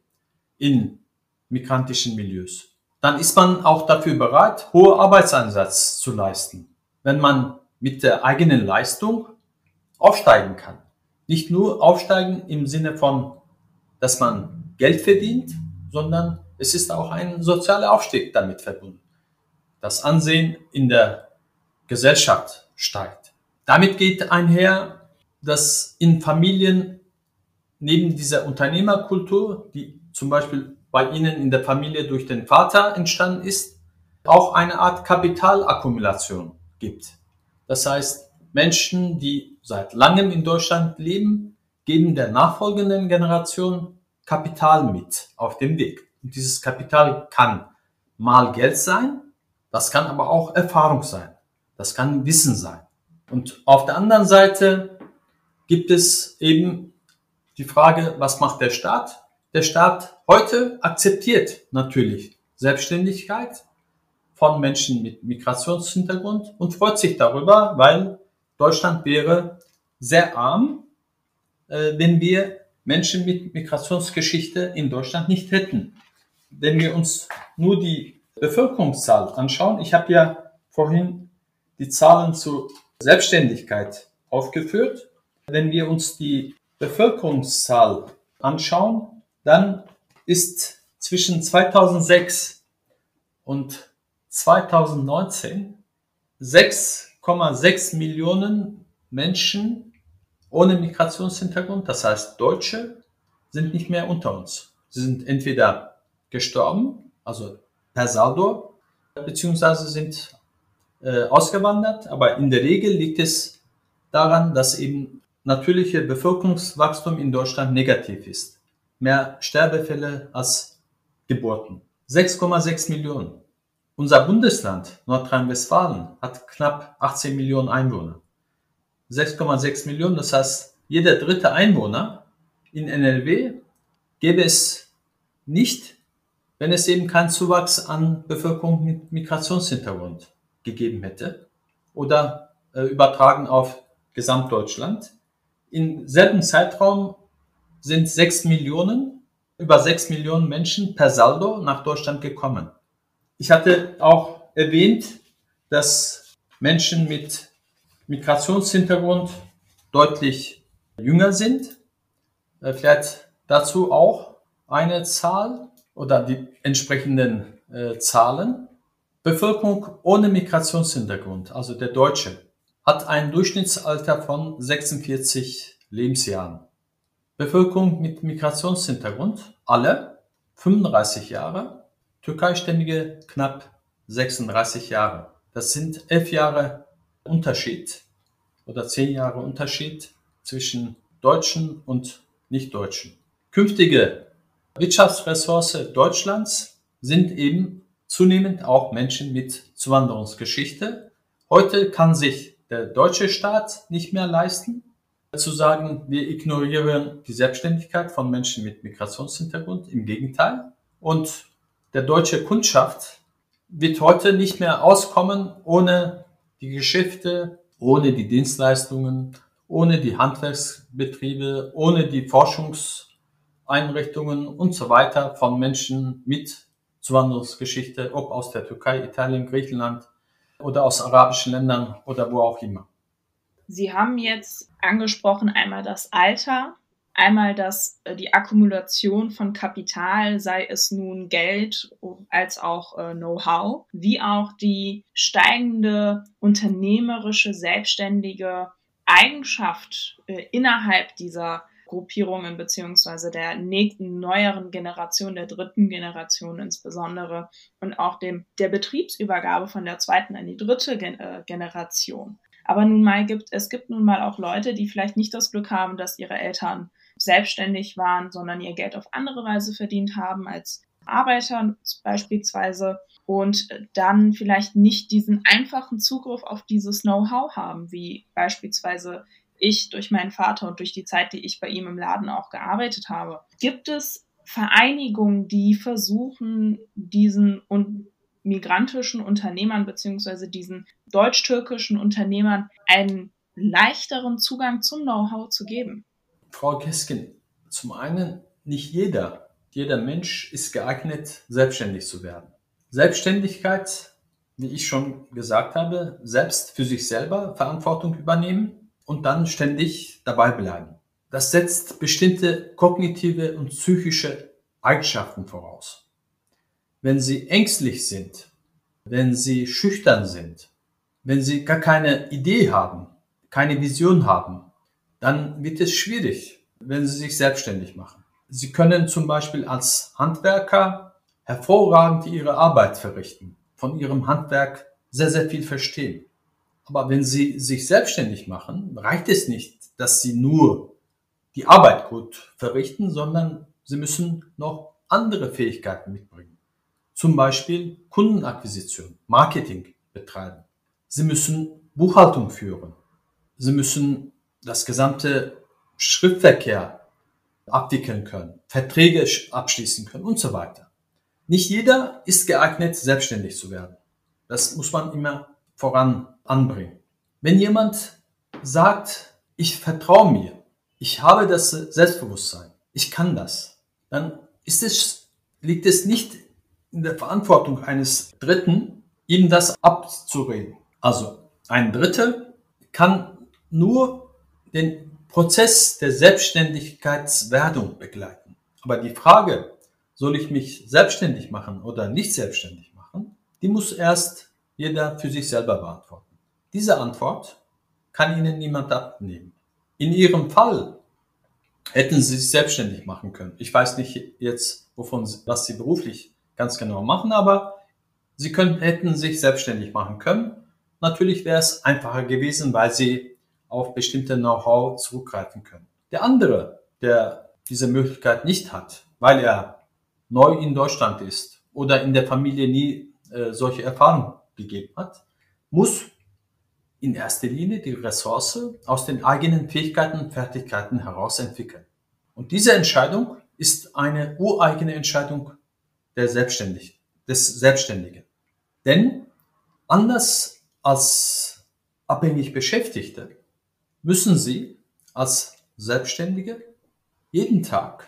in migrantischen Milieus. Dann ist man auch dafür bereit, hohen Arbeitseinsatz zu leisten, wenn man mit der eigenen Leistung aufsteigen kann. Nicht nur aufsteigen im Sinne von, dass man Geld verdient, sondern es ist auch ein sozialer Aufstieg damit verbunden. Das Ansehen in der Gesellschaft steigt. Damit geht einher, dass in Familien neben dieser Unternehmerkultur, die zum Beispiel bei Ihnen in der Familie durch den Vater entstanden ist, auch eine Art Kapitalakkumulation gibt. Das heißt, Menschen, die seit langem in Deutschland leben, geben der nachfolgenden Generation Kapital mit auf dem Weg. Und dieses Kapital kann mal Geld sein, das kann aber auch Erfahrung sein, das kann Wissen sein. Und auf der anderen Seite gibt es eben die Frage, was macht der Staat? Der Staat heute akzeptiert natürlich Selbstständigkeit von Menschen mit Migrationshintergrund und freut sich darüber, weil Deutschland wäre sehr arm, wenn wir Menschen mit Migrationsgeschichte in Deutschland nicht hätten. Wenn wir uns nur die Bevölkerungszahl anschauen, ich habe ja vorhin die Zahlen zur Selbstständigkeit aufgeführt. Wenn wir uns die Bevölkerungszahl anschauen, dann ist zwischen 2006 und 2019 6,6 Millionen Menschen ohne Migrationshintergrund, das heißt Deutsche, sind nicht mehr unter uns. Sie sind entweder gestorben, also per Saldo, beziehungsweise sind ausgewandert, aber in der Regel liegt es daran, dass eben natürliche Bevölkerungswachstum in Deutschland negativ ist. Mehr Sterbefälle als Geburten. 6,6 Millionen. Unser Bundesland Nordrhein-Westfalen hat knapp 18 Millionen Einwohner. 6,6 Millionen, das heißt, jeder dritte Einwohner in NRW gäbe es nicht, wenn es eben keinen Zuwachs an Bevölkerung mit Migrationshintergrund gegeben hätte oder übertragen auf Gesamtdeutschland. Im selben Zeitraum sind über 6 Millionen Menschen per Saldo nach Deutschland gekommen. Ich hatte auch erwähnt, dass Menschen mit Migrationshintergrund deutlich jünger sind. Vielleicht dazu auch eine Zahl oder die entsprechenden Zahlen. Bevölkerung ohne Migrationshintergrund, also der Deutsche, hat ein Durchschnittsalter von 46 Lebensjahren. Bevölkerung mit Migrationshintergrund, alle 35 Jahre, Türkeistämmige knapp 36 Jahre. Das sind 11 Jahre Unterschied oder 10 Jahre Unterschied zwischen Deutschen und Nicht-Deutschen. Künftige Wirtschaftsressource Deutschlands sind eben zunehmend auch Menschen mit Zuwanderungsgeschichte. Heute kann sich der deutsche Staat nicht mehr leisten, zu sagen, wir ignorieren die Selbstständigkeit von Menschen mit Migrationshintergrund. Im Gegenteil. Und der deutsche Kundschaft wird heute nicht mehr auskommen ohne die Geschäfte, ohne die Dienstleistungen, ohne die Handwerksbetriebe, ohne die Forschungseinrichtungen und so weiter von Menschen mit Zuwanderungsgeschichte, ob aus der Türkei, Italien, Griechenland oder aus arabischen Ländern oder wo auch immer. Sie haben jetzt angesprochen einmal das Alter, einmal die Akkumulation von Kapital, sei es nun Geld als auch Know-how, wie auch die steigende unternehmerische, selbstständige Eigenschaft innerhalb dieser Gruppierungen beziehungsweise der nächsten neueren Generation, der dritten Generation insbesondere und auch der Betriebsübergabe von der zweiten an die dritte Generation. Aber es gibt nun mal auch Leute, die vielleicht nicht das Glück haben, dass ihre Eltern selbstständig waren, sondern ihr Geld auf andere Weise verdient haben, als Arbeiter beispielsweise, und dann vielleicht nicht diesen einfachen Zugriff auf dieses Know-how haben, wie beispielsweise ich durch meinen Vater und durch die Zeit, die ich bei ihm im Laden auch gearbeitet habe. Gibt es Vereinigungen, die versuchen, diesen migrantischen Unternehmern beziehungsweise diesen deutsch-türkischen Unternehmern einen leichteren Zugang zum Know-how zu geben? Frau Keskin, zum einen, nicht jeder Mensch ist geeignet, selbstständig zu werden. Selbstständigkeit, wie ich schon gesagt habe, selbst für sich selber Verantwortung übernehmen und dann ständig dabei bleiben. Das setzt bestimmte kognitive und psychische Eigenschaften voraus. Wenn Sie ängstlich sind, wenn Sie schüchtern sind, wenn Sie gar keine Idee haben, keine Vision haben, dann wird es schwierig, wenn Sie sich selbstständig machen. Sie können zum Beispiel als Handwerker hervorragend Ihre Arbeit verrichten, von Ihrem Handwerk sehr, sehr viel verstehen. Aber wenn Sie sich selbstständig machen, reicht es nicht, dass Sie nur die Arbeit gut verrichten, sondern Sie müssen noch andere Fähigkeiten mitbringen. Zum Beispiel Kundenakquisition, Marketing betreiben. Sie müssen Buchhaltung führen. Sie müssen das gesamte Schriftverkehr abwickeln können, Verträge abschließen können und so weiter. Nicht jeder ist geeignet, selbstständig zu werden. Das muss man immer voran anbringen. Wenn jemand sagt, ich vertraue mir, ich habe das Selbstbewusstsein, ich kann das, dann liegt es nicht in der Verantwortung eines Dritten, ihm das abzureden. Also ein Dritter kann nur den Prozess der Selbstständigkeitswerdung begleiten. Aber die Frage, soll ich mich selbstständig machen oder nicht selbstständig machen, die muss erst jeder für sich selber beantworten. Diese Antwort kann Ihnen niemand abnehmen. In Ihrem Fall hätten Sie sich selbstständig machen können. Ich weiß nicht jetzt, was Sie beruflich ganz genau machen, aber hätten sich selbstständig machen können. Natürlich wäre es einfacher gewesen, weil Sie auf bestimmte Know-how zurückgreifen können. Der andere, der diese Möglichkeit nicht hat, weil er neu in Deutschland ist oder in der Familie nie solche Erfahrungen gegeben hat, muss in erster Linie die Ressource aus den eigenen Fähigkeiten und Fertigkeiten heraus entwickeln. Und diese Entscheidung ist eine ureigene Entscheidung des Selbstständigen. Denn anders als abhängig Beschäftigte müssen Sie als Selbstständige jeden Tag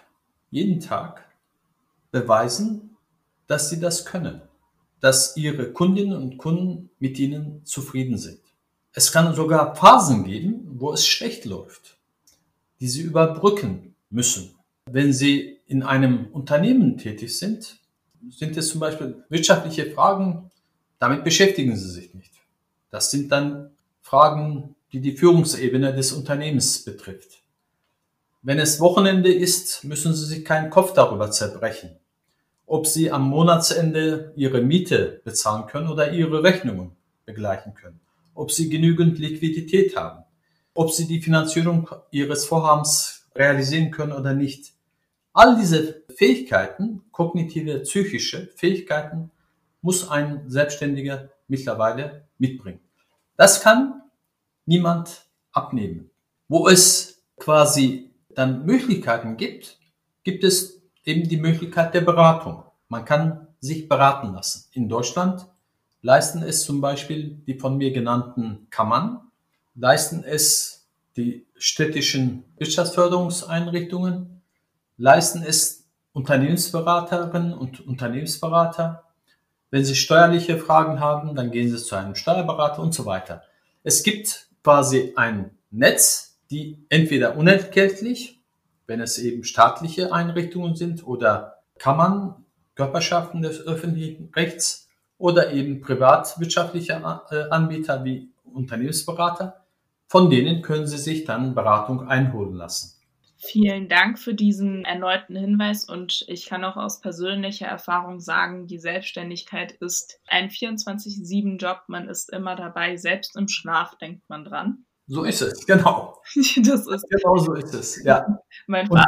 beweisen, dass Sie das können, dass Ihre Kundinnen und Kunden mit Ihnen zufrieden sind. Es kann sogar Phasen geben, wo es schlecht läuft, die Sie überbrücken müssen. Wenn Sie in einem Unternehmen tätig sind, sind es zum Beispiel wirtschaftliche Fragen, damit beschäftigen Sie sich nicht. Das sind dann Fragen, die die Führungsebene des Unternehmens betrifft. Wenn es Wochenende ist, müssen Sie sich keinen Kopf darüber zerbrechen, ob Sie am Monatsende Ihre Miete bezahlen können oder Ihre Rechnungen begleichen können, ob Sie genügend Liquidität haben, ob Sie die Finanzierung Ihres Vorhabens realisieren können oder nicht. All diese Fähigkeiten, kognitive, psychische Fähigkeiten, muss ein Selbstständiger mittlerweile mitbringen. Das kann niemand abnehmen. Wo es quasi dann Möglichkeiten gibt, gibt es eben die Möglichkeit der Beratung. Man kann sich beraten lassen. In Deutschland leisten es zum Beispiel die von mir genannten Kammern, leisten es die städtischen Wirtschaftsförderungseinrichtungen, leisten es Unternehmensberaterinnen und Unternehmensberater. Wenn Sie steuerliche Fragen haben, dann gehen Sie zu einem Steuerberater und so weiter. Es gibt quasi ein Netz, die entweder unentgeltlich, wenn es eben staatliche Einrichtungen sind oder Kammern, Körperschaften des öffentlichen Rechts oder eben privatwirtschaftliche Anbieter wie Unternehmensberater, von denen können Sie sich dann Beratung einholen lassen. Vielen Dank für diesen erneuten Hinweis und ich kann auch aus persönlicher Erfahrung sagen, die Selbstständigkeit ist ein 24/7-Job. Man ist immer dabei, selbst im Schlaf denkt man dran. So ist es, genau. Das ist Genau so ist es, ja. mein Und Vater.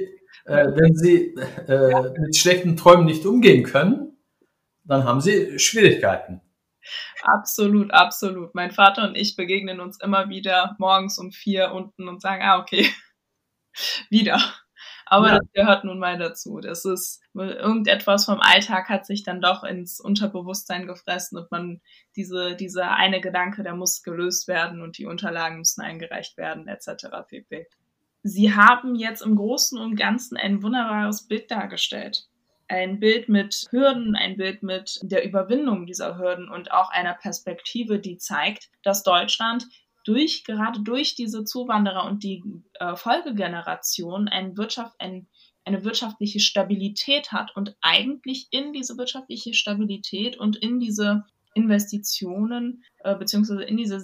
wenn Sie mit schlechten Träumen nicht umgehen können, dann haben Sie Schwierigkeiten. Absolut, absolut. Mein Vater und ich begegnen uns immer wieder morgens um 4 unten und sagen, okay, wieder. Aber Ja. das gehört nun mal dazu. Das ist, irgendetwas vom Alltag hat sich dann doch ins Unterbewusstsein gefressen und dieser eine Gedanke, der muss gelöst werden und die Unterlagen müssen eingereicht werden, etc. pp. Sie haben jetzt im Großen und Ganzen ein wunderbares Bild dargestellt. Ein Bild mit Hürden, ein Bild mit der Überwindung dieser Hürden und auch einer Perspektive, die zeigt, dass Deutschland gerade durch diese Zuwanderer und die Folgegeneration eine wirtschaftliche Stabilität hat und eigentlich in diese wirtschaftliche Stabilität und in diese Investitionen beziehungsweise in dieser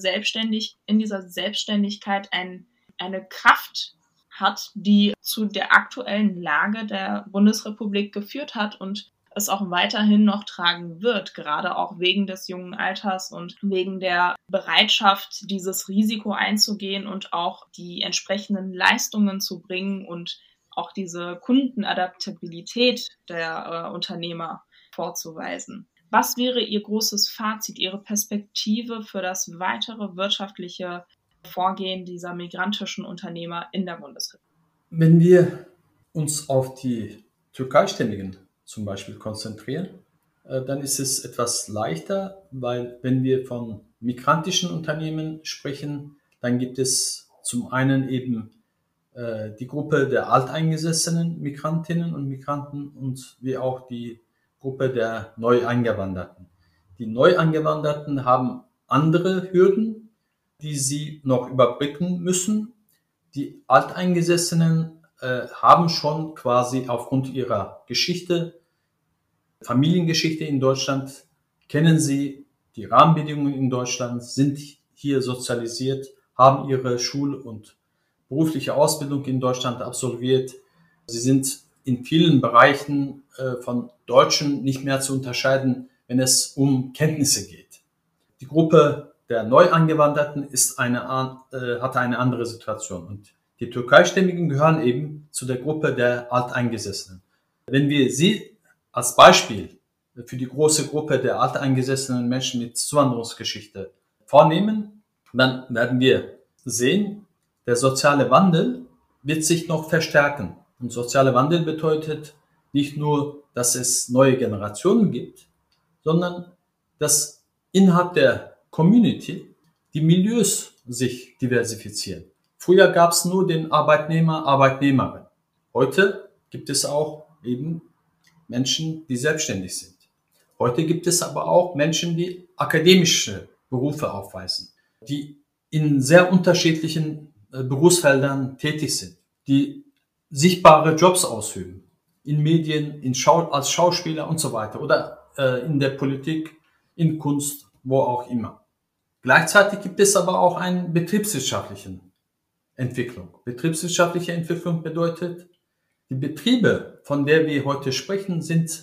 Selbstständigkeit eine Kraft hat, die zu der aktuellen Lage der Bundesrepublik geführt hat und es auch weiterhin noch tragen wird, gerade auch wegen des jungen Alters und wegen der Bereitschaft, dieses Risiko einzugehen und auch die entsprechenden Leistungen zu bringen und auch diese Kundenadaptabilität der Unternehmer vorzuweisen. Was wäre Ihr großes Fazit, Ihre Perspektive für das weitere wirtschaftliche Vorgehen dieser migrantischen Unternehmer in der Bundesrepublik? Wenn wir uns auf die Türkeistämmigen zum Beispiel konzentrieren, dann ist es etwas leichter, weil wenn wir von migrantischen Unternehmen sprechen, dann gibt es zum einen eben die Gruppe der alteingesessenen Migrantinnen und Migranten und wie auch die Gruppe der Neueingewanderten. Die Neueingewanderten haben andere Hürden, die sie noch überbrücken müssen. Die Alteingesessenen haben schon quasi aufgrund ihrer Geschichte, Familiengeschichte in Deutschland, kennen sie die Rahmenbedingungen in Deutschland, sind hier sozialisiert, haben ihre Schul- und berufliche Ausbildung in Deutschland absolviert. Sie sind in vielen Bereichen von Deutschen nicht mehr zu unterscheiden, wenn es um Kenntnisse geht. Die Gruppe der Neuangewanderten hat eine andere Situation. Und die Türkeistämmigen gehören eben zu der Gruppe der Alteingesessenen. Wenn wir sie als Beispiel für die große Gruppe der alteingesessenen Menschen mit Zuwanderungsgeschichte vornehmen, dann werden wir sehen, der soziale Wandel wird sich noch verstärken. Und sozialer Wandel bedeutet nicht nur, dass es neue Generationen gibt, sondern dass innerhalb der Community die Milieus sich diversifizieren. Früher gab es nur den Arbeitnehmer, Arbeitnehmerin. Heute gibt es auch eben Menschen, die selbstständig sind. Heute gibt es aber auch Menschen, die akademische Berufe aufweisen, die in sehr unterschiedlichen Berufsfeldern tätig sind, die sichtbare Jobs ausüben, in Medien, als Schauspieler und so weiter oder in der Politik, in Kunst, wo auch immer. Gleichzeitig gibt es aber auch eine betriebswirtschaftliche Entwicklung. Betriebswirtschaftliche Entwicklung bedeutet, die Betriebe, von der wir heute sprechen,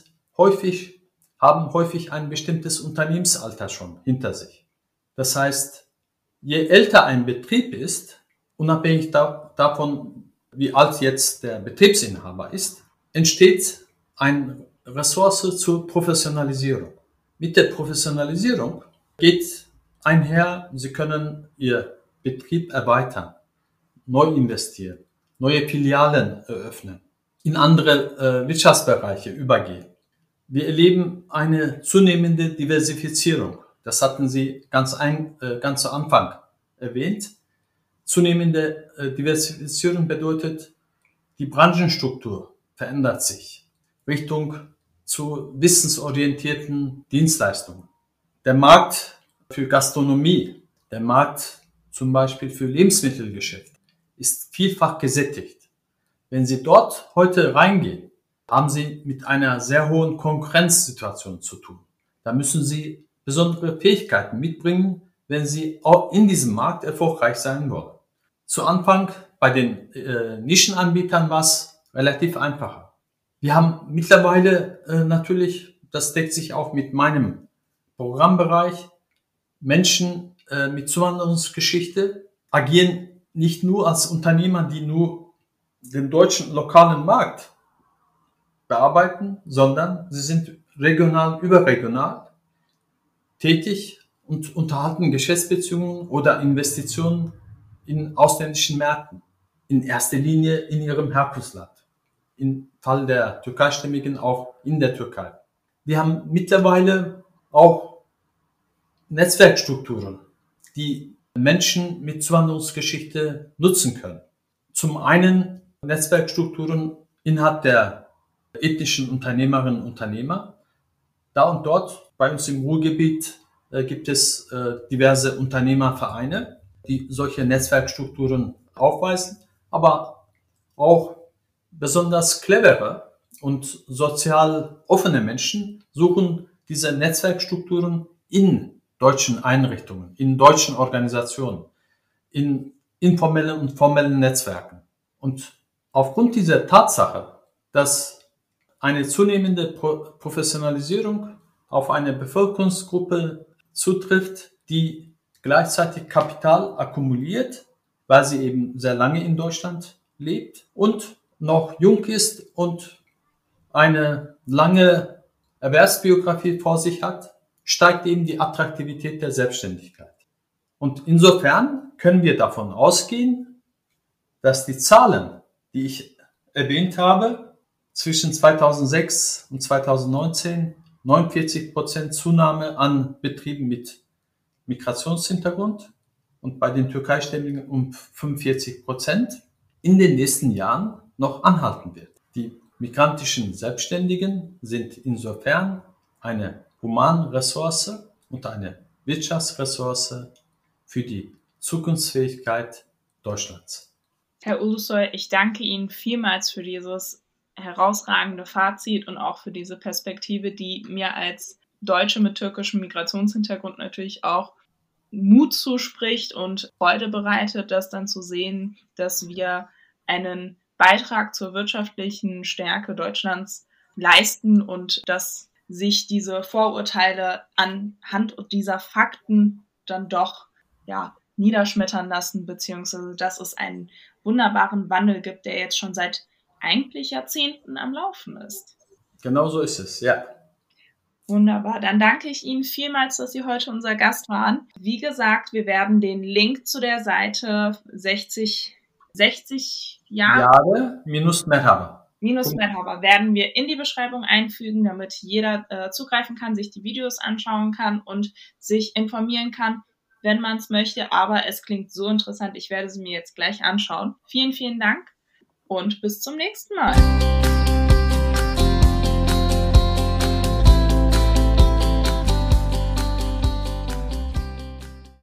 haben häufig ein bestimmtes Unternehmensalter schon hinter sich. Das heißt, je älter ein Betrieb ist, unabhängig davon, wie alt jetzt der Betriebsinhaber ist, entsteht eine Ressource zur Professionalisierung. Mit der Professionalisierung geht einher, Sie können Ihr Betrieb erweitern, neu investieren, neue Filialen eröffnen, in andere Wirtschaftsbereiche übergehen. Wir erleben eine zunehmende Diversifizierung. Das hatten Sie ganz zu Anfang erwähnt. Zunehmende Diversifizierung bedeutet, die Branchenstruktur verändert sich Richtung zu wissensorientierten Dienstleistungen. Der Markt für Gastronomie, der Markt zum Beispiel für Lebensmittelgeschäft ist vielfach gesättigt. Wenn Sie dort heute reingehen, haben Sie mit einer sehr hohen Konkurrenzsituation zu tun. Da müssen Sie besondere Fähigkeiten mitbringen, wenn Sie auch in diesem Markt erfolgreich sein wollen. Zu Anfang bei den Nischenanbietern war es relativ einfacher. Wir haben mittlerweile natürlich, das deckt sich auch mit meinem Programmbereich, Menschen mit Zuwanderungsgeschichte agieren nicht nur als Unternehmer, die nur den deutschen lokalen Markt bearbeiten, sondern sie sind regional, überregional tätig und unterhalten Geschäftsbeziehungen oder Investitionen in ausländischen Märkten. In erster Linie in ihrem Herkunftsland. Im Fall der Türkeistämmigen auch in der Türkei. Wir haben mittlerweile auch Netzwerkstrukturen, die Menschen mit Zuwanderungsgeschichte nutzen können. Zum einen Netzwerkstrukturen innerhalb der ethnischen Unternehmerinnen und Unternehmer. Da und dort bei uns im Ruhrgebiet gibt es diverse Unternehmervereine, die solche Netzwerkstrukturen aufweisen, aber auch besonders clevere und sozial offene Menschen suchen diese Netzwerkstrukturen in deutschen Einrichtungen, in deutschen Organisationen, in informellen und formellen Netzwerken. Und aufgrund dieser Tatsache, dass eine zunehmende Professionalisierung auf eine Bevölkerungsgruppe zutrifft, die gleichzeitig Kapital akkumuliert, weil sie eben sehr lange in Deutschland lebt und noch jung ist und eine lange Erwerbsbiografie vor sich hat, steigt eben die Attraktivität der Selbstständigkeit. Und insofern können wir davon ausgehen, dass die Zahlen, die ich erwähnt habe, zwischen 2006 und 2019 49% Zunahme an Betrieben mit Migrationshintergrund und bei den Türkeistämmigen um 45% in den nächsten Jahren noch anhalten wird. Die migrantischen Selbstständigen sind insofern eine Humanressource und eine Wirtschaftsressource für die Zukunftsfähigkeit Deutschlands. Herr Ulusoy, ich danke Ihnen vielmals für dieses herausragende Fazit und auch für diese Perspektive, die mir als Deutsche mit türkischem Migrationshintergrund natürlich auch Mut zuspricht und Freude bereitet, das dann zu sehen, dass wir einen Beitrag zur wirtschaftlichen Stärke Deutschlands leisten und dass sich diese Vorurteile anhand dieser Fakten dann doch niederschmettern lassen, beziehungsweise dass es einen wunderbaren Wandel gibt, der jetzt schon seit eigentlich Jahrzehnten am Laufen ist. Genau so ist es, ja. Wunderbar. Dann danke ich Ihnen vielmals, dass Sie heute unser Gast waren. Wie gesagt, wir werden den Link zu der Seite 60 Jahre minus Merhaba werden wir in die Beschreibung einfügen, damit jeder zugreifen kann, sich die Videos anschauen kann und sich informieren kann, wenn man es möchte. Aber es klingt so interessant, ich werde sie mir jetzt gleich anschauen. Vielen, vielen Dank und bis zum nächsten Mal.